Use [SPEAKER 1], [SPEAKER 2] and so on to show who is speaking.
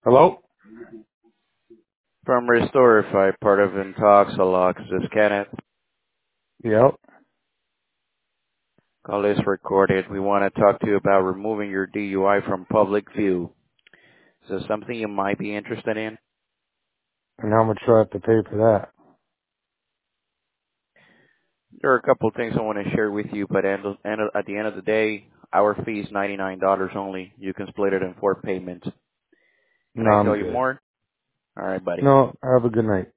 [SPEAKER 1] Hello?
[SPEAKER 2] From Restorify, part of Intoxalox, this is Kenneth.
[SPEAKER 1] Yep.
[SPEAKER 2] Call is recorded. We want to talk to you about removing your DUI from public view. Is this something you might be interested in?
[SPEAKER 1] And how much do I have to pay for that?
[SPEAKER 2] There are a couple of things I want to share with you, but at the end of the day, our fee is $99 only. You can split it in 4 payments. Can
[SPEAKER 1] No,
[SPEAKER 2] I
[SPEAKER 1] I'm
[SPEAKER 2] tell you
[SPEAKER 1] good.
[SPEAKER 2] more? All right, buddy.
[SPEAKER 1] No, have a good night.